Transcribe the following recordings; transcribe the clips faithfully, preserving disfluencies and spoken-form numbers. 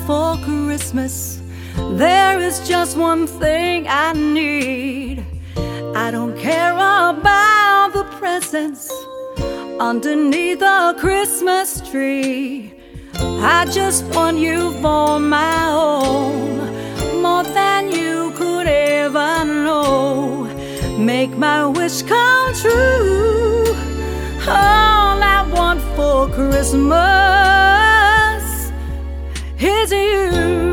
for Christmas. There is just one thing I need. I don't care about the presents underneath the Christmas tree. I just want you for my own, more than you could ever know. Make my wish come true. All I want for Christmas is you.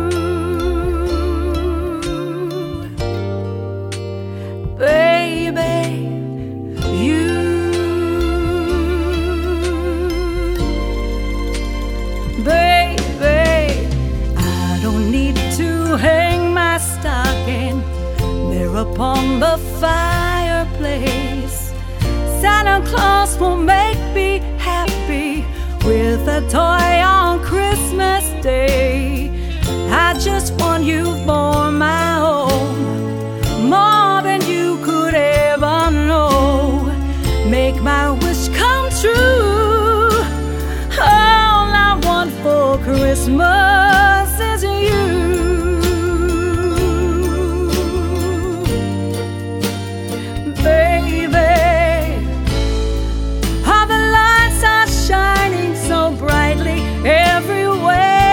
Baby, you. Baby, I don't need to hang my stocking there upon the fireplace. Santa Claus will make me happy with a toy on Christmas Day. I just want you for my own, more than you could ever know. Make my wish come true. All I want for Christmas is you. Baby, all the lights are shining so brightly everywhere,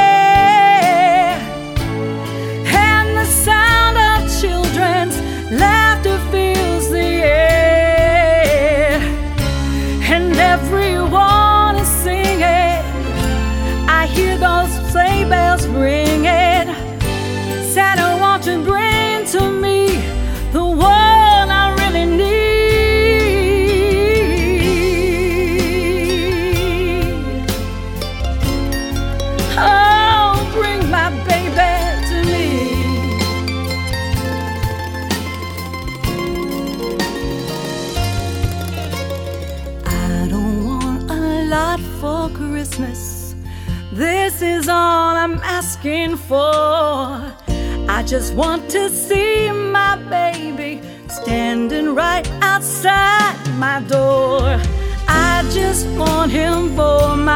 and the sound of children's laughter fills the air, and everyone is singing. I hear those sleigh bells ringing. Santa wants to bring to me the one I really need. Oh, bring my baby to me. I don't want a lot for Christmas. This is all I'm asking for. I just want to see my baby standing right outside my door. I just want him for my